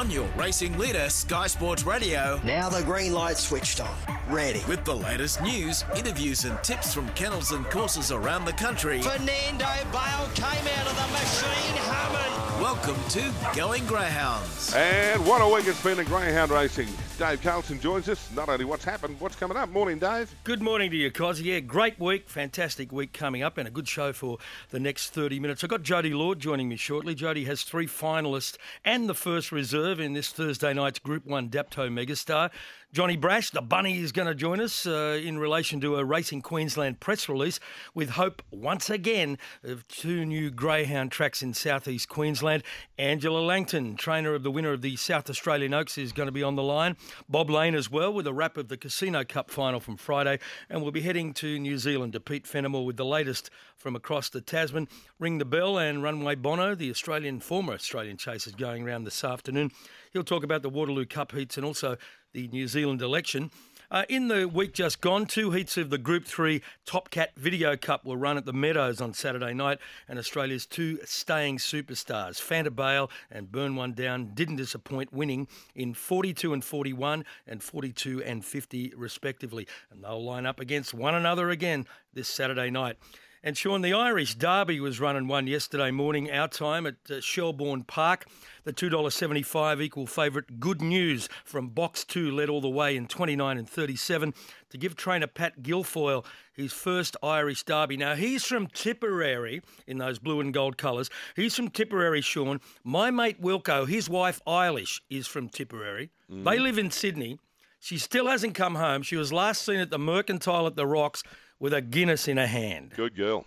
On your racing leader, Sky Sports Radio. Now the green light switched on. Ready. With the latest news, interviews and tips from kennels and courses around the country. Fernando Bale came out of the machine humming. Welcome to Going Greyhounds. And what a week it's been in greyhound racing. Dave Carlson joins us. Not only what's happened, what's coming up. Morning, Dave. Good morning to you, Cos. Yeah, great week, fantastic week coming up and a good show for the next 30 minutes. I've got Jody Lord joining me shortly. Jody has 3 finalists and the first reserve in this Thursday night's Group 1 Dapto Megastar. Johnny Brash, the bunny, is going to join us in relation to a Racing Queensland press release with hope once again of 2 new greyhound tracks in southeast Queensland. Angela Langton, trainer of the winner of the South Australian Oaks, is going to be on the line. Bob Lane as well with a wrap of the Casino Cup final from Friday. And we'll be heading to New Zealand to Pete Fenimore with the latest from across the Tasman. Ring the Bell and Runway Bono, the former Australian chasers, going around this afternoon. He'll talk about the Waterloo Cup heats and also the New Zealand election. In the week just gone, 2 heats of the Group 3 Top Cat Video Cup were run at the Meadows on Saturday night, and Australia's 2 staying superstars, Fanta Bale and Burn One Down, didn't disappoint, winning in 42 and 41 and 42 and 50 respectively. And they'll line up against one another again this Saturday night. And Sean, the Irish Derby was run and won yesterday morning, our time, at Shelbourne Park. The $2.75 equal favourite Good News from Box 2 led all the way in 29 and 37 to give trainer Pat Guilfoyle his first Irish Derby. Now, he's from Tipperary in those blue and gold colours. He's from Tipperary, Sean. My mate Wilco, his wife Eilish, is from Tipperary. They live in Sydney. She still hasn't come home. She was last seen at the Mercantile at the Rocks with a Guinness in her hand. Good girl.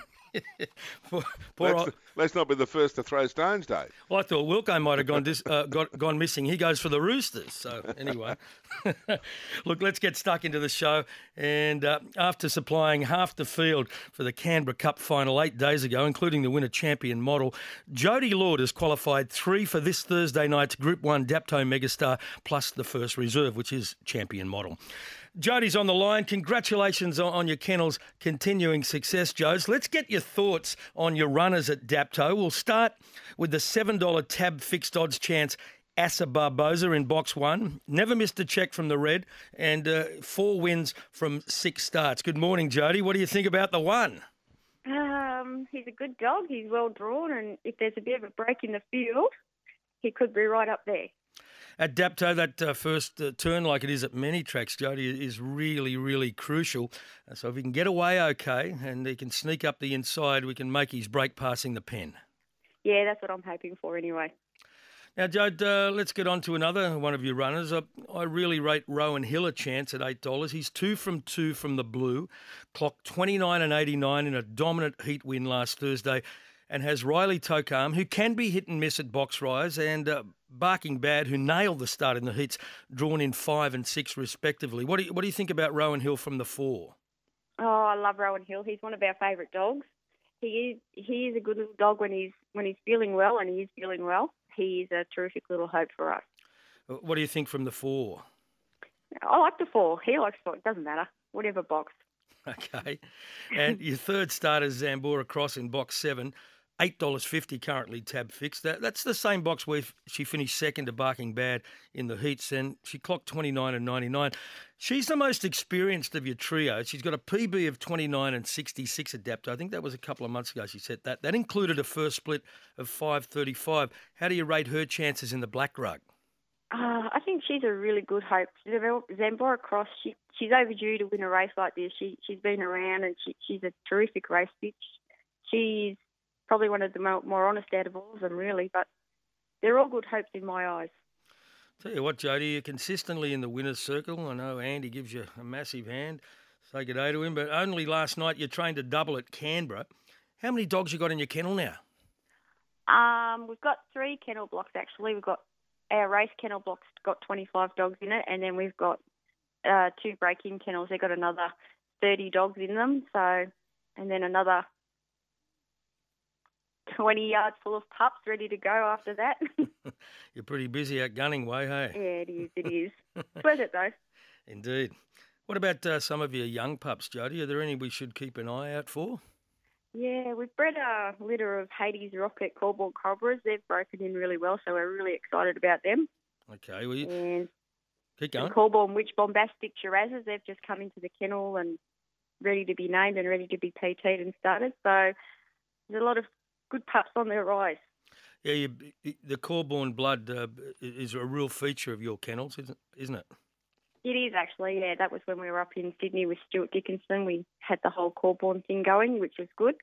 Poor Let's not be the first to throw stones, Dave. Well, I thought Wilco might have gone missing. He goes for the Roosters. So anyway, look, let's get stuck into the show. And after supplying half the field for the Canberra Cup final 8 days ago, including the winner champion model, Jody Lord has qualified 3 for this Thursday night's Group 1 Dapto Megastar plus the first reserve, which is champion model. Jody's on the line. Congratulations on your kennel's continuing success, Jodes. Let's get your thoughts on your runners at Dapto. We'll start with the $7 tab fixed odds chance Asa Barboza in box 1. Never missed a check from the red and 4 wins from 6 starts. Good morning, Jody. What do you think about the 1? He's a good dog. He's well drawn, and if there's a bit of a break in the field, he could be right up there. At Dapto, that first turn, like it is at many tracks, Jody, is really, really crucial. So if he can get away okay and he can sneak up the inside, we can make his break passing the pen. Yeah, that's what I'm hoping for anyway. Now, Jode, let's get on to another one of your runners. I really rate Rowan Hill a chance at $8. He's 2 from 2 from the blue, clocked 29 and 89 in a dominant heat win last Thursday, and has Riley Tokam, who can be hit and miss at box rise, and Barking Bad, who nailed the start in the heats, drawn in 5 and 6 respectively. What do you think about Rowan Hill from the 4? Oh, I love Rowan Hill. He's one of our favourite dogs. He is a good little dog when he's feeling well, and he is feeling well. He is a terrific little hope for us. What do you think from the 4? I like the 4. He likes 4. It doesn't matter. Whatever box. Okay. And your third starter is Zambora Cross in box 7. $8.50 currently tab fixed. That's the same box where she finished second to Barking Bad in the heats, and she clocked 29 and 99. She's the most experienced of your trio. She's got a PB of 29 and 66 at Dapto. I think that was a couple of months ago she said that. That included a first split of 5.35. How do you rate her chances in the black rug? I think she's a really good hope. Zambora Cross, she's overdue to win a race like this. She's been around, and she's a terrific race bitch. She's probably one of the more honest out of all of them, really, but they're all good hopes in my eyes. Tell you what, Jody, you're consistently in the winner's circle. I know Andy gives you a massive hand. Say good day to him, but only last night you trained a double at Canberra. How many dogs you got in your kennel now? We've got 3 kennel blocks, actually. We've got our race kennel blocks got 25 dogs in it, and then we've got 2 break-in kennels. They've got another 30 dogs in them, and then another 20 yards full of pups ready to go after that. You're pretty busy out gunning way, hey? Yeah, it is. It's worth it, though. Indeed. What about some of your young pups, Jody? Are there any we should keep an eye out for? Yeah, we've bred a litter of Hades Rocket Corborn Cobras. They've broken in really well, so we're really excited about them. Okay, well, And keep going. Corborn Witch Bombastic Shirazes, they've just come into the kennel and ready to be named and ready to be PT'd and started. So there's a lot of good pups on their rise. Yeah, the Corborn blood is a real feature of your kennels, isn't it? It is actually, yeah. That was when we were up in Sydney with Stuart Dickinson. We had the whole Corborn thing going, which was good.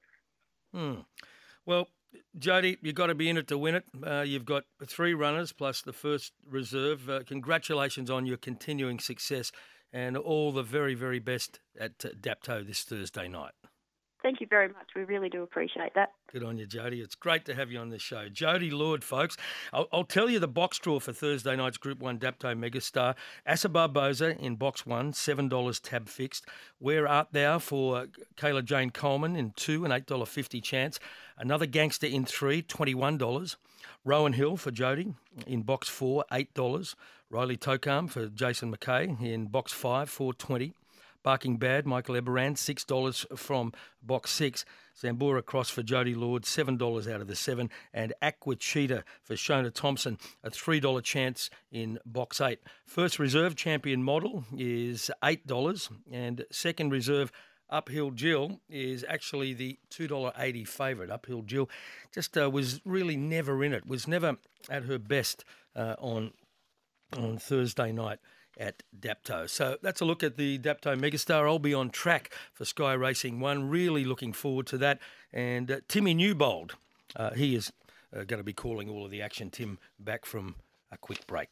Well, Jody, you've got to be in it to win it. You've got 3 runners plus the first reserve. Congratulations on your continuing success and all the very, very best at Dapto this Thursday night. Thank you very much. We really do appreciate that. Good on you, Jody. It's great to have you on this show. Jody Lord, folks. I'll tell you the box draw for Thursday night's Group 1 Dapto Megastar. Asa Barboza in box 1, $7 tab fixed. Where Art Thou for Kayla Jane Coleman in 2, an $8.50 chance. Another Gangster in 3, $21. Rowan Hill for Jody in box 4, $8. Riley Tokam for Jason McKay in box 5, $4.20. Barking Bad, Michael Eberand, $6 from box 6. Zambora Cross for Jody Lord, $7 out of the 7. And Aqua Cheetah for Shona Thompson, a $3 chance in box 8. First reserve champion model is $8. And second reserve Uphill Jill is actually the $2.80 favourite. Uphill Jill just was really never in it, was never at her best on Thursday night at Dapto. So that's a look at the Dapto Megastar. I'll be on track for Sky Racing 1. Really looking forward to that. And Timmy Newbold, he is going to be calling all of the action. Tim, back from a quick break.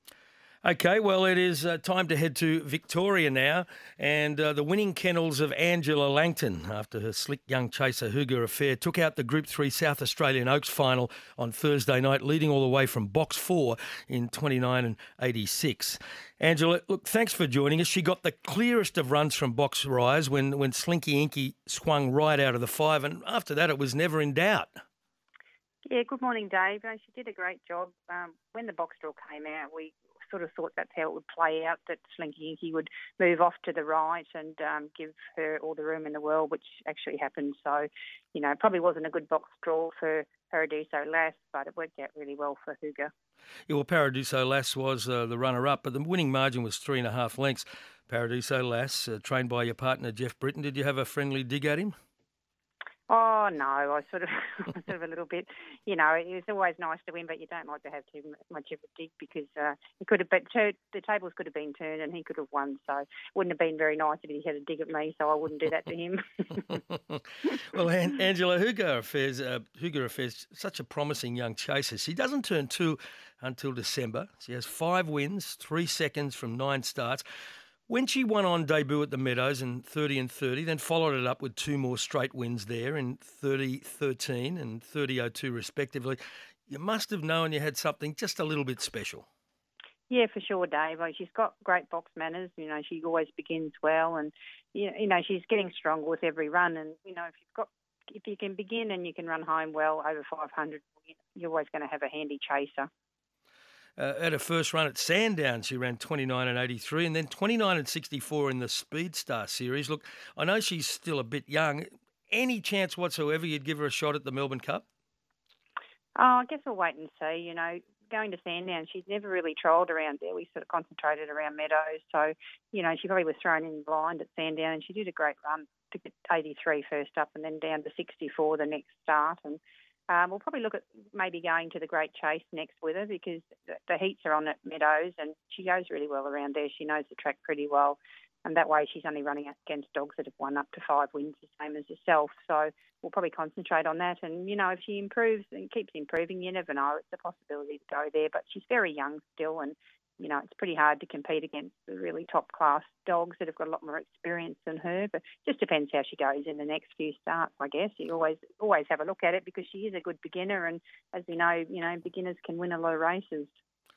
Okay, well, it is time to head to Victoria now, and the winning kennels of Angela Langton, after her slick young chaser Huga Affair, took out the Group 3 South Australian Oaks final on Thursday night, leading all the way from box 4 in 29 and 86. Angela, look, thanks for joining us. She got the clearest of runs from box rise when Slinky Inky swung right out of the 5, and after that it was never in doubt. Yeah, good morning, Dave. She did a great job. When the box draw came out, we sort of thought that's how it would play out, that Slinky Inky would move off to the right and give her all the room in the world, which actually happened. So, you know, it probably wasn't a good box draw for Paradiso Lass, but it worked out really well for Huga. Yeah, well, Paradiso Lass was the runner-up, but the winning margin was 3.5 lengths. Paradiso Lass, trained by your partner, Jeff Britton. Did you have a friendly dig at him? Oh, no, I sort of a little bit, you know, it was always nice to win, but you don't like to have too much of a dig because it could have been, the tables could have been turned and he could have won, so it wouldn't have been very nice if he had a dig at me, so I wouldn't do that to him. Well, Angela, Huga Affairs, such a promising young chaser. She doesn't turn 2 until December. She has 5 wins, 3 seconds from 9 starts. When she won on debut at the Meadows in 30 and 30, then followed it up with 2 more straight wins there in 30-13 and 30-02 respectively, you must have known you had something just a little bit special. Yeah, for sure, Dave. She's got great box manners. You know, she always begins well, and you know she's getting stronger with every run. And you know, if you can begin and you can run home well over 500, you're always going to have a handy chaser. At her first run at Sandown, she ran 29 and 83 and then 29 and 64 in the Speed Star Series. Look, I know she's still a bit young. Any chance whatsoever you'd give her a shot at the Melbourne Cup? Oh, I guess we'll wait and see. You know, going to Sandown, she's never really trialled around there. We sort of concentrated around Meadows. So, you know, she probably was thrown in blind at Sandown and she did a great run to get 83 first up and then down to 64 the next start. And we'll probably look at maybe going to the Great Chase next with her because the heats are on at Meadows and she goes really well around there. She knows the track pretty well. And that way she's only running against dogs that have won up to 5 wins, the same as herself. So we'll probably concentrate on that. And, you know, if she improves and keeps improving, you never know. It's a possibility to go there. But she's very young still and, you know, it's pretty hard to compete against the really top-class dogs that have got a lot more experience than her. But it just depends how she goes in the next few starts, I guess. You always have a look at it because she is a good beginner. And as we know, you know, beginners can win a lot of races.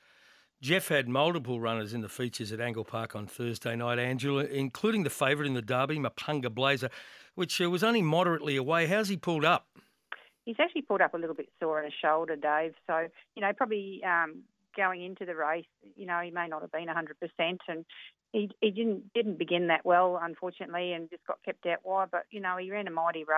Jeff had multiple runners in the features at Angle Park on Thursday night, Angela, including the favourite in the Derby, Mapunga Blazer, which was only moderately away. How's he pulled up? He's actually pulled up a little bit sore in his shoulder, Dave. So, you know, probably going into the race, you know, he may not have been 100%. And he didn't begin that well, unfortunately, and just got kept out wide. But, you know, he ran a mighty race.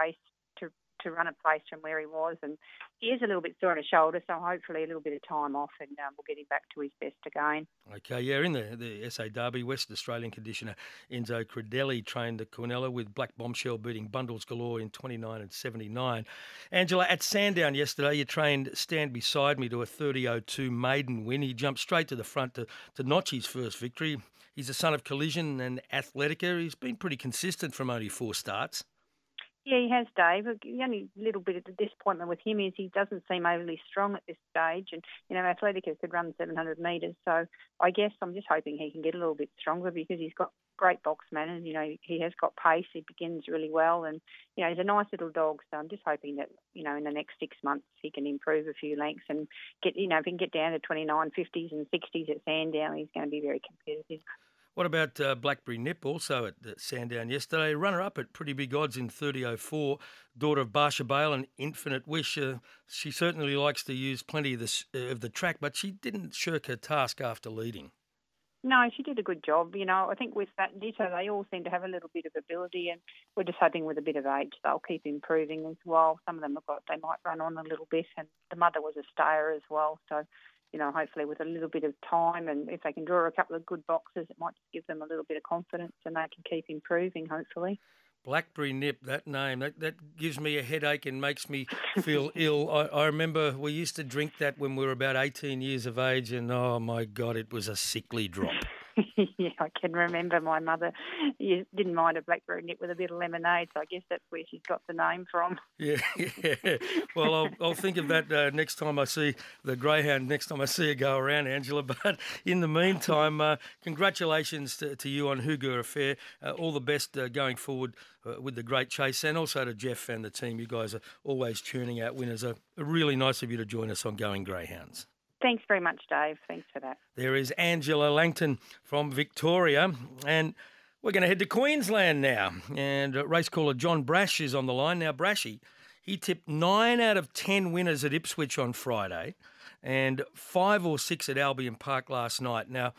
to run a place from where he was, and he is a little bit sore on his shoulder, so hopefully a little bit of time off and we'll get him back to his best again. Okay, yeah, in the SA Derby, West Australian conditioner Enzo Credelli trained the Quinella with Black Bombshell beating Bundles Galore in 29 and 79. Angela, at Sandown yesterday, you trained Stand Beside Me to a 30.02 maiden win. He jumped straight to the front to notch his first victory. He's a son of Collision and Athletica. He's been pretty consistent from only 4 starts. Yeah, he has, Dave. The only little bit of disappointment with him is he doesn't seem overly strong at this stage. And, Athletica could run 700 metres. So I guess I'm just hoping he can get a little bit stronger because he's got great box manners. He has got pace. He begins really well. And, he's a nice little dog. So I'm just hoping that, in the next 6 months he can improve a few lengths and get, if he can get down to 29, 50s and 60s at Sandown, he's going to be very competitive. What about Blackberry Nip, also at Sandown yesterday? Runner-up at pretty big odds in 30.04, daughter of Barsha Bale and Infinite Wish. She certainly likes to use plenty of the track, but she didn't shirk her task after leading. No, she did a good job. I think with that Ditto, they all seem to have a little bit of ability, and we're just hoping with a bit of age they'll keep improving as well. Some of them they might run on a little bit, and the mother was a stayer as well, so hopefully with a little bit of time and if they can draw a couple of good boxes, it might just give them a little bit of confidence and they can keep improving, hopefully. Blackberry Nip, that name, that gives me a headache and makes me feel ill. I remember we used to drink that when we were about 18 years of age and, oh, my God, it was a sickly drop. Yeah, I can remember my mother didn't mind a blackberry nip with a bit of lemonade, so I guess that's where she's got the name from. Yeah. Well, I'll think of that next time I see the greyhound, next time I see her go around, Angela. But in the meantime, congratulations to you on Hugo Affair. All the best going forward with the great chase, and also to Jeff and the team. You guys are always churning out winners. Really nice of you to join us on Going Greyhounds. Thanks very much, Dave. Thanks for that. There is Angela Langton from Victoria, and we're going to head to Queensland now. And race caller John Brash is on the line. Now, Brashy, he tipped 9 out of 10 winners at Ipswich on Friday and 5 or 6 at Albion Park last night. Now,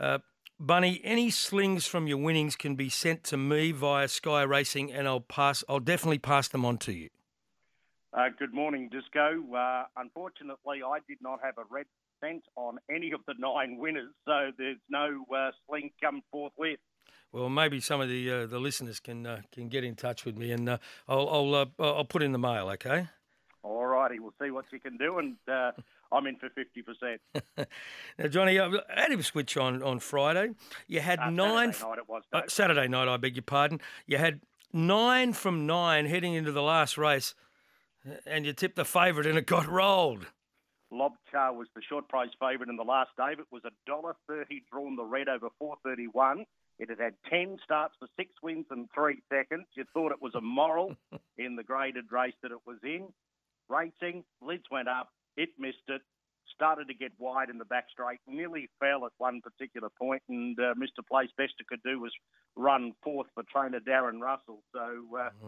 Bunny, any slings from your winnings can be sent to me via Sky Racing, and I'll definitely pass them on to you. Good morning, Disco. Unfortunately, I did not have a red cent on any of the 9 winners, so there's no sling come forthwith. Well, maybe some of the listeners can get in touch with me, and I'll put in the mail. Okay. All righty, we'll see what you can do, and I'm in for 50%. Now, Johnny, at Ipswich on Friday, you had 9. Saturday night it was, Dave. Saturday night, I beg your pardon. You had 9 from 9 heading into the last race. And you tipped the favourite and it got rolled. Lobchar was the short price favourite in the last, Dave. It was $1.30 drawn the red over 4.31. It had 10 starts for 6 wins and 3 seconds. You thought it was a moral in the graded race that it was in. Racing, lids went up. It missed it. Started to get wide in the back straight. Nearly fell at one particular point, and Mr. Place best it could do was run fourth for trainer Darren Russell. So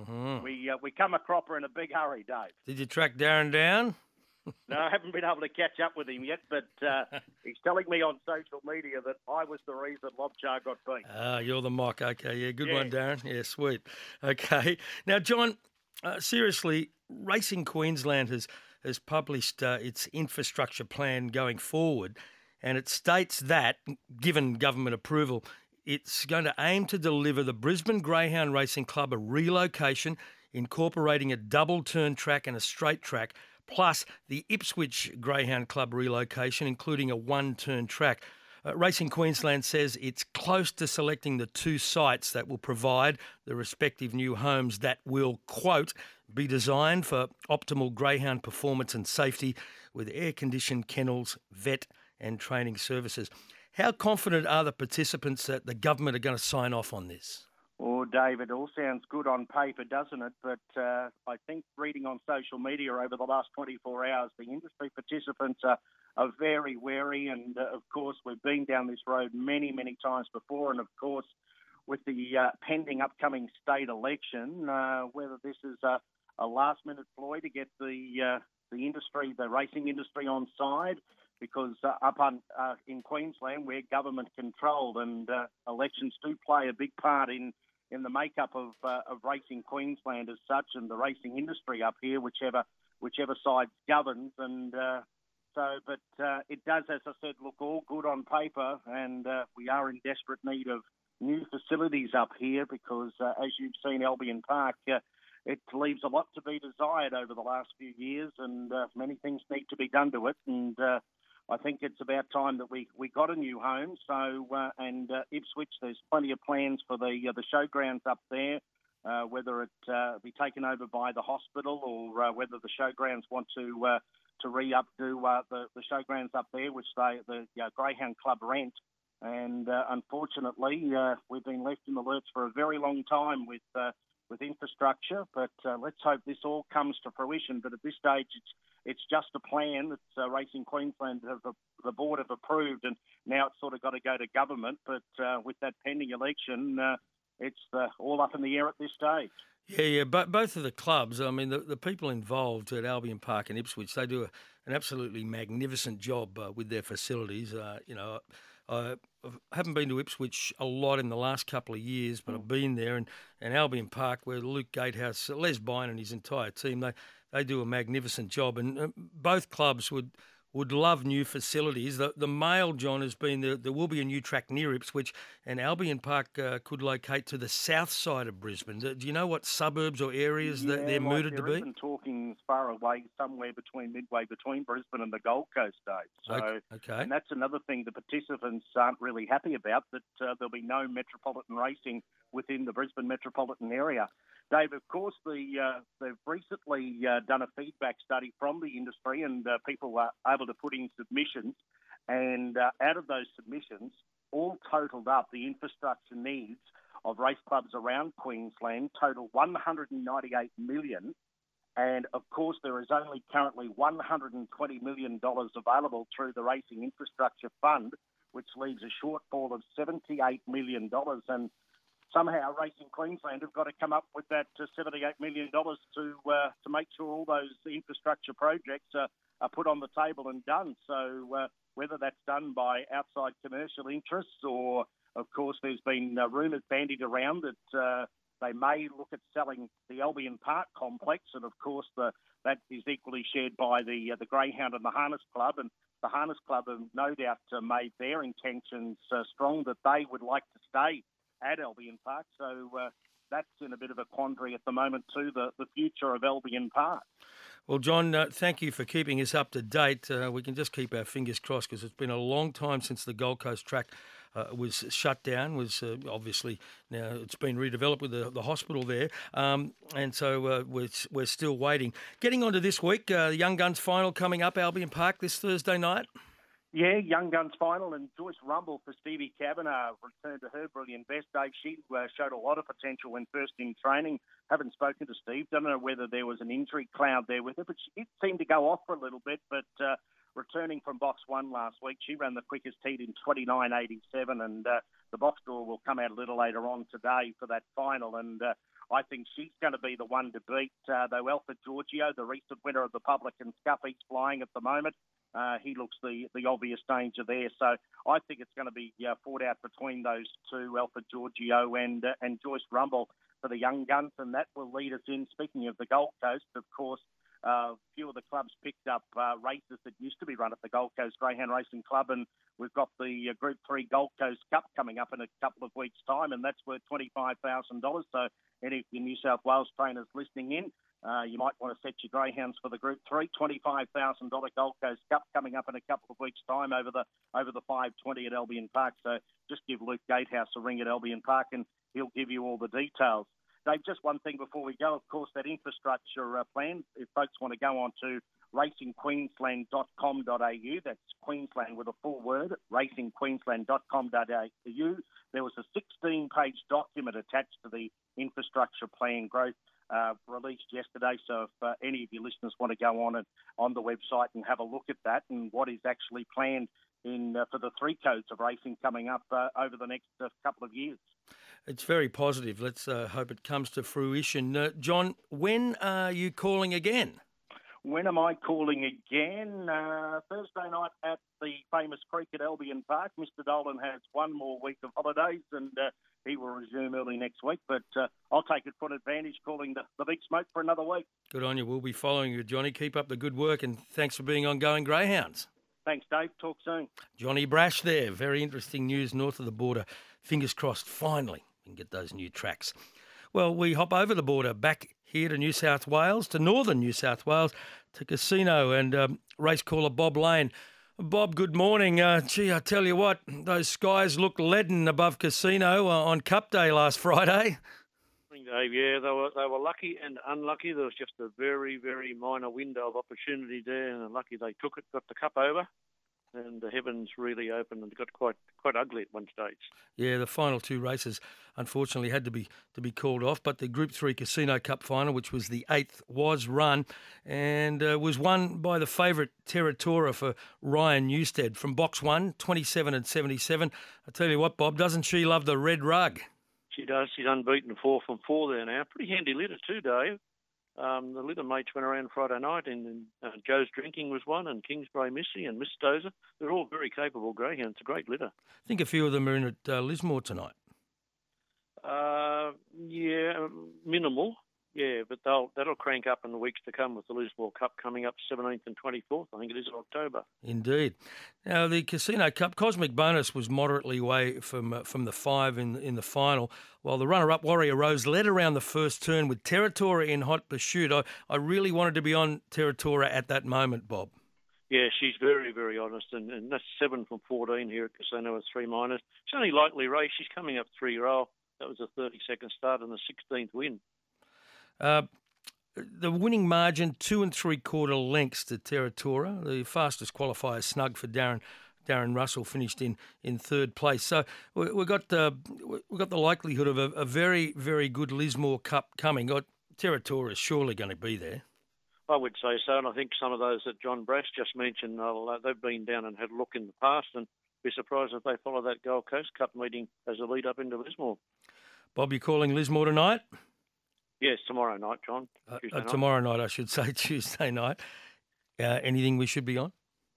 we come a cropper in a big hurry, Dave. Did you track Darren down? No, I haven't been able to catch up with him yet, but he's telling me on social media that I was the reason Lobchar got beat. You're the mock. Okay, yeah, good one, Darren. Yeah, sweet. Okay. Now, John, seriously, Racing Queensland has published its infrastructure plan going forward, and it states that, given government approval, it's going to aim to deliver the Brisbane Greyhound Racing Club a relocation incorporating a double-turn track and a straight track, plus the Ipswich Greyhound Club relocation, including a one-turn track. Racing Queensland says it's close to selecting the 2 sites that will provide the respective new homes that will, quote, be designed for optimal greyhound performance and safety with air-conditioned kennels, vet and training services. How confident are the participants that the government are going to sign off on this? Oh, Dave, it all sounds good on paper, doesn't it? But I think reading on social media over the last 24 hours, the industry participants are very wary. And, of course, we've been down this road many, many times before. And, of course, with the pending upcoming state election, whether this is a last-minute ploy to get the industry, the racing industry on side, because in Queensland we're government controlled, and elections do play a big part in in the makeup of racing Queensland as such, and the racing industry up here, whichever side governs. And but it does, as I said, look all good on paper, and we are in desperate need of new facilities up here because, as you've seen, Albion Park, it leaves a lot to be desired over the last few years, and many things need to be done to it. And I think it's about time that we got a new home. So, Ipswich, there's plenty of plans for the showgrounds up there, whether it be taken over by the hospital or whether the showgrounds want to re-up do the showgrounds up there, which the Greyhound Club rent. And unfortunately, we've been left in the lurch for a very long time with infrastructure. But let's hope this all comes to fruition. But at this stage, it's just a plan that Racing Queensland the board have approved, and now it's sort of got to go to government. But with that pending election, it's all up in the air at this stage. Yeah, but both of the clubs, I mean, the people involved at Albion Park and Ipswich, they do an absolutely magnificent job with their facilities. I haven't been to Ipswich a lot in the last couple of years, but I've been there, and Albion Park, where Luke Gatehouse, Les Byrne and his entire team, they do a magnificent job, and both clubs would love new facilities. The mail, John, has been there will be a new track near Ipswich, and Albion Park could locate to the south side of Brisbane. Do you know what suburbs or areas that they're mooted to be? They're even talking far away, somewhere midway between Brisbane and the Gold Coast states. So, okay. And that's another thing the participants aren't really happy about, that there'll be no metropolitan racing within the Brisbane metropolitan area. Dave, of course, they've recently done a feedback study from the industry, and people were able to put in submissions. And out of those submissions, all totalled up, the infrastructure needs of race clubs around Queensland total $198 million. And, of course, there is only currently $120 million available through the Racing Infrastructure Fund, which leaves a shortfall of $78 million. And somehow Racing Queensland have got to come up with that $78 million to make sure all those infrastructure projects are put on the table and done. So whether that's done by outside commercial interests or, of course, there's been rumours bandied around that they may look at selling the Albion Park complex, and, of course, that is equally shared by the Greyhound and the Harness Club. And the Harness Club have no doubt made their intentions strong that they would like to stay at Albion Park. So that's in a bit of a quandary at the moment too, the future of Albion Park. Well, John, thank you for keeping us up to date. We can just keep our fingers crossed because it's been a long time since the Gold Coast track was shut down. Obviously now it's been redeveloped with the hospital there, and so we're still waiting. Getting on to this week, the Young Guns final coming up, Albion Park this Thursday night. Yeah, Young Guns final, and Joyce Rumble for Stevie Kavanagh returned to her brilliant best, Dave. She showed a lot of potential when first in training. Haven't spoken to Steve. Don't know whether there was an injury cloud there with her, but she did seem to go off for a little bit. But returning from box one last week, she ran the quickest heat in 29.87, and the box draw will come out a little later on today for that final. And I think she's going to be the one to beat, though Alfred Giorgio, the recent winner of the Public and Scuffy's flying at the moment. He looks the obvious danger there. So I think it's going to be fought out between those two, Alfred Giorgio and Joyce Rumble for the Young Guns, and that will lead us in. Speaking of the Gold Coast, of course, a few of the clubs picked up races that used to be run at the Gold Coast Greyhound Racing Club, and we've got the Group 3 Gold Coast Cup coming up in a couple of weeks' time, and that's worth $25,000. So any of your New South Wales trainers listening in, you might want to set your greyhounds for the Group 3 $25,000 Gold Coast Cup coming up in a couple of weeks' time over the 520 at Albion Park. So just give Luke Gatehouse a ring at Albion Park, and he'll give you all the details. Dave, just one thing before we go. Of course, that infrastructure plan, if folks want to go on to racingqueensland.com.au, that's Queensland with a full word, racingqueensland.com.au. There was a 16-page document attached to the infrastructure plan growth released yesterday. So if any of your listeners want to go on the website and have a look at that and what is actually planned for the three codes of racing coming up over the next couple of years. It's very positive. Let's hope it comes to fruition. John, when are you calling again? When am I calling again? Thursday night at the famous creek at Albion Park. Mr. Dolan has one more week of holidays and he will resume early next week. But I'll take it for an advantage calling the big smoke for another week. Good on you. We'll be following you, Johnny. Keep up the good work and thanks for being on Going Greyhounds. Thanks, Dave. Talk soon. Johnny Brash there. Very interesting news north of the border. Fingers crossed, finally, we can get those new tracks. Well, we hop over the border back here to New South Wales, to northern New South Wales, to Casino and race caller Bob Lane. Bob, good morning. Gee, I tell you what, those skies look leaden above Casino on Cup Day last Friday. Dave, yeah, they were lucky and unlucky. There was just a very, very minor window of opportunity there, and lucky they took it, got the cup over, and the heavens really opened and got quite ugly at one stage. Yeah, the final two races unfortunately had to be called off, but the Group 3 Casino Cup final, which was the 8th, was run and was won by the favourite Territora for Ryan Newstead from Box 1, 27 and 77. I tell you what, Bob, doesn't she love the red rug? She does. She's unbeaten 4 from 4 there now. Pretty handy litter too, Dave. The litter mates went around Friday night, and Joe's Drinking was one, and Kingsbury Missy and Miss Dozer. They're all very capable greyhounds. It's a great litter. I think a few of them are in at Lismore tonight. Yeah, minimal. Yeah, but that'll crank up in the weeks to come with the Lismore Cup coming up 17th and 24th. I think it is in October. Indeed. Now, the Casino Cup, Cosmic Bonus was moderately away from the 5 in the final, while the runner-up Warrior Rose led around the first turn with Territora in hot pursuit. I really wanted to be on Territora at that moment, Bob. Yeah, she's very, very honest, and that's 7 from 14 here at Casino with 3 minors. It's only lightly raced. She's coming up 3-year-old. That was a 32nd start and the 16th win. The winning margin, 2 3/4 lengths to Territora. The fastest qualifier snug for Darren Russell finished in third place. So we've got the likelihood of a very, very good Lismore Cup coming. Territora is surely going to be there. I would say so, and I think some of those that John Brash just mentioned, they've been down and had a look in the past, and be surprised if they follow that Gold Coast Cup meeting as a lead up into Lismore. Bob, you calling Lismore tonight? Yes, tomorrow night, John. Night. Tomorrow night, I should say, Tuesday night. Anything we should be on?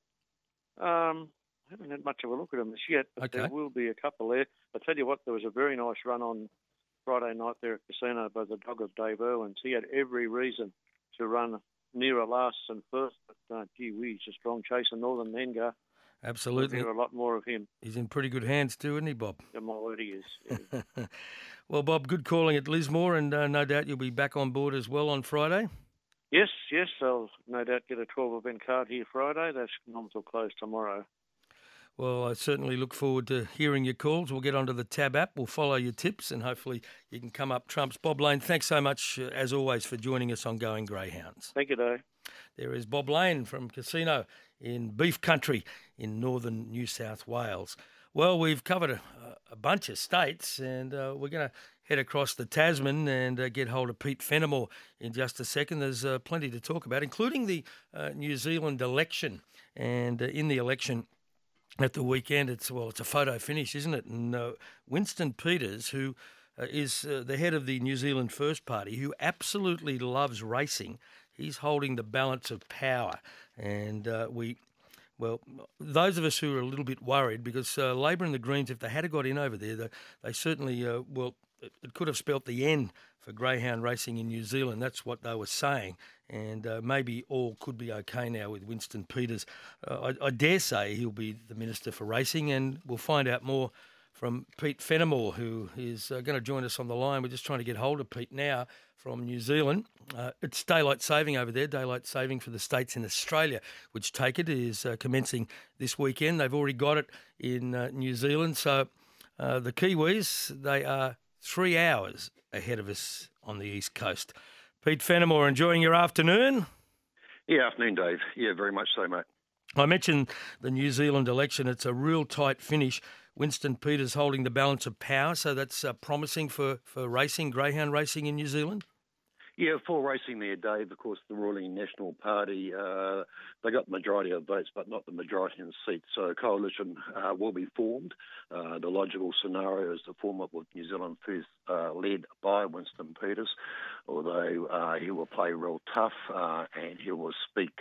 I haven't had much of a look at them as yet, but There will be a couple there. I tell you what, there was a very nice run on Friday night there at Casino by the dog of Dave Irwins. He had every reason to run nearer last and first, but gee whiz, a strong chaser, Northern Nengar. Absolutely. We'll hear a lot more of him. He's in pretty good hands too, isn't he, Bob? Yeah, my word, he is. Yeah. Well, Bob, good calling at Lismore, and no doubt you'll be back on board as well on Friday. Yes. I'll no doubt get a 12-event card here Friday. That's not till close tomorrow. Well, I certainly look forward to hearing your calls. We'll get onto the Tab app. We'll follow your tips, and hopefully you can come up trumps. Bob Lane, thanks so much, as always, for joining us on Going Greyhounds. Thank you, Dave. There is Bob Lane from Casino in Beef Country in northern New South Wales. Well, we've covered a bunch of states, and we're going to head across the Tasman and get hold of Pete Fenimore in just a second. There's plenty to talk about, including the New Zealand election. And in the election at the weekend, it's a photo finish, isn't it? And Winston Peters, who is the head of the New Zealand First Party, who absolutely loves racing, he's holding the balance of power. And those of us who are a little bit worried, because Labor and the Greens, if they had got in over there, they certainly, it could have spelt the end for greyhound racing in New Zealand. That's what they were saying. And maybe all could be okay now with Winston Peters. I dare say he'll be the Minister for Racing, and we'll find out more from Pete Fenimore, who is going to join us on the line. We're just trying to get hold of Pete now from New Zealand. It's daylight saving over there, daylight saving for the states in Australia, which take it is commencing this weekend. They've already got it in New Zealand. So the Kiwis, they are 3 hours ahead of us on the East Coast. Pete Fenimore, enjoying your afternoon? Yeah, afternoon, Dave. Yeah, very much so, mate. I mentioned the New Zealand election. It's a real tight finish. Winston Peters holding the balance of power, so that's promising for racing, greyhound racing in New Zealand? Yeah, for racing there, Dave. Of course, the ruling National Party, they got the majority of votes, but not the majority in seats. So a coalition will be formed. The logical scenario is to form up with New Zealand First, led by Winston Peters, although he will play real tough and he will speak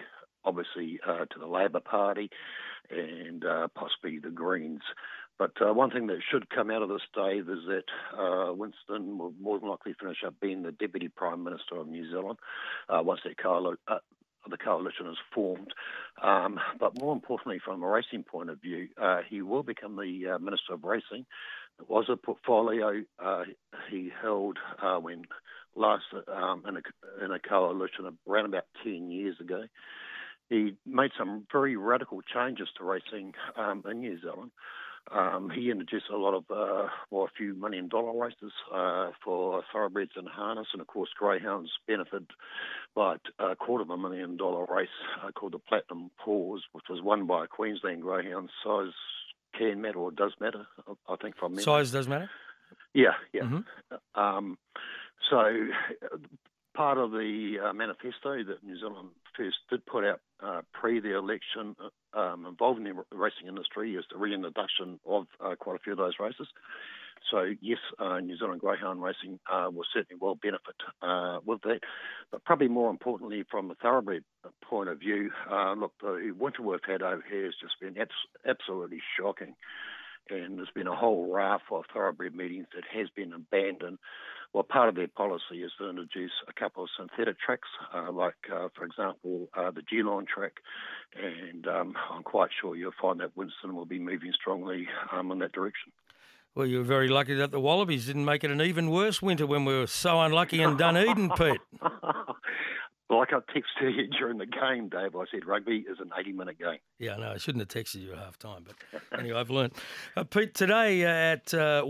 obviously to the Labor Party and possibly the Greens. But one thing that should come out of this, Dave, is that Winston will more than likely finish up being the Deputy Prime Minister of New Zealand once that the coalition is formed. But more importantly, from a racing point of view, he will become the Minister of Racing. It was a portfolio he held when last in a coalition around about 10 years ago. He made some very radical changes to racing in New Zealand. He introduced a lot of, a few $1 million races for thoroughbreds and harness, and of course greyhounds benefit by a $250,000 race called the Platinum Paws, which was won by a Queensland greyhound. Size can matter or does matter, I think, from memory. Size does matter? Yeah, yeah. Mm-hmm. So part of the manifesto that New Zealand First did put out pre the election involving the racing industry is the reintroduction of quite a few of those races. So yes, New Zealand greyhound racing will certainly well benefit with that. But probably more importantly, from a thoroughbred point of view, look, the winter we've had over here has just been absolutely shocking. And there's been a whole raft of thoroughbred meetings that has been abandoned. Well, part of their policy is to introduce a couple of synthetic tracks, for example, the Geelong track. And I'm quite sure you'll find that Winston will be moving strongly in that direction. Well, you were very lucky that the Wallabies didn't make it an even worse winter when we were so unlucky in Dunedin, Pete. Like I texted you during the game, Dave, I said rugby is an 80-minute game. Yeah, no, I shouldn't have texted you at half-time, but anyway, I've learned. Pete, today at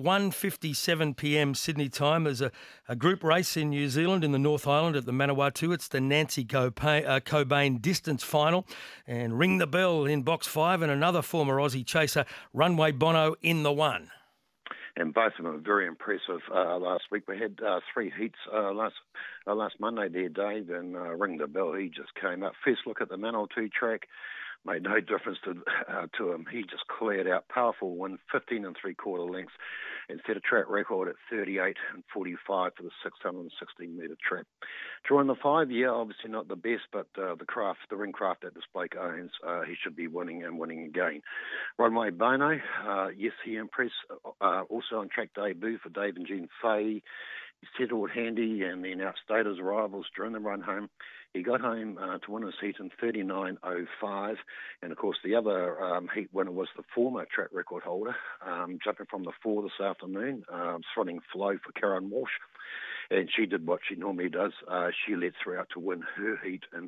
1:57pm Sydney time, there's a group race in New Zealand in the North Island at the Manawatu. It's the Nancy Cobain distance final, and Ring the Bell in box 5 and another former Aussie chaser, Runway Bono, in the 1. And both of them were very impressive last week. We had 3 heats last Monday there, Dave, and Ring the Bell, he just came up. First look at the Manawatu track, made no difference to him. He just cleared out, powerful win, 15 3/4 lengths, and set a track record at 38 45 for the 616-metre trap. During the 5, obviously not the best, but the ring craft that this bloke owns, he should be winning and winning again. Runway Bono, yes, he impressed. Also on track debut for Dave and Jean Fahey. He settled handy and then outstayed his rivals during the run home. He got home to win his heat in 39.05, and of course the other heat winner was the former track record holder, jumping from the 4 this afternoon, Thrilling Flow for Karen Walsh. And she did what she normally does. She led throughout to win her heat in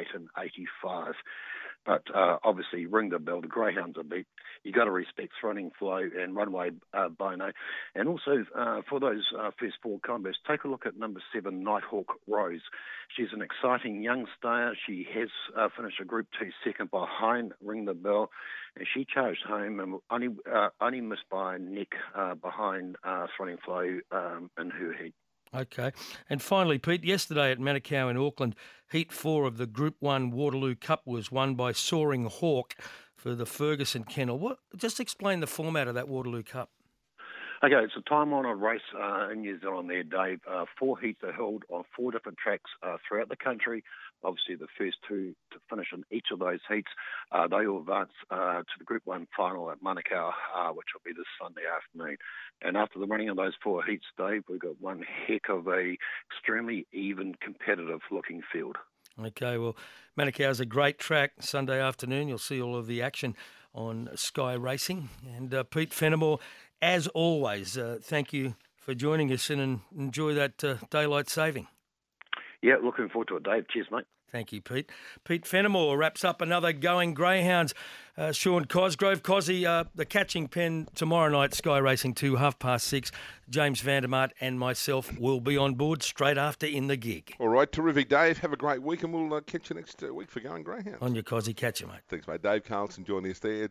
38.85. But obviously, Ring the Bell, the greyhounds are beat. You got to respect Thrilling Flow and Runway Bono. And also, for those first 4 combos, take a look at number 7, Nighthawk Rose. She's an exciting young star. She has finished a Group 2 second behind Ring the Bell, and she charged home and only missed by a neck behind Thrilling Flow in her heat. Okay. And finally, Pete, yesterday at Manukau in Auckland, Heat 4 of the Group 1 Waterloo Cup was won by Soaring Hawk for the Ferguson Kennel. Just explain the format of that Waterloo Cup. Okay, it's a time-honoured race in New Zealand there, Dave. 4 heats are held on 4 different tracks throughout the country. Obviously, the first 2 to finish in each of those heats, they will advance to the Group 1 final at Manukau, which will be this Sunday afternoon. And after the running of those 4 heats, Dave, we've got one heck of a extremely even, competitive-looking field. Okay, well, Manukau's a great track. Sunday afternoon, you'll see all of the action on Sky Racing. And Pete Fenimore, as always, thank you for joining us and enjoy that daylight saving. Yeah, looking forward to it, Dave. Cheers, mate. Thank you, Pete. Pete Fenimore wraps up another Going Greyhounds. Sean Cosgrove, Cozzy, the catching pen tomorrow night, Sky Racing 2, 6:30. James Vandermart and myself will be on board straight after in the gig. All right, terrific, Dave. Have a great week and we'll catch you next week for Going Greyhounds. On your Cozzy, catch you, mate. Thanks, mate. Dave Carlson joining us there.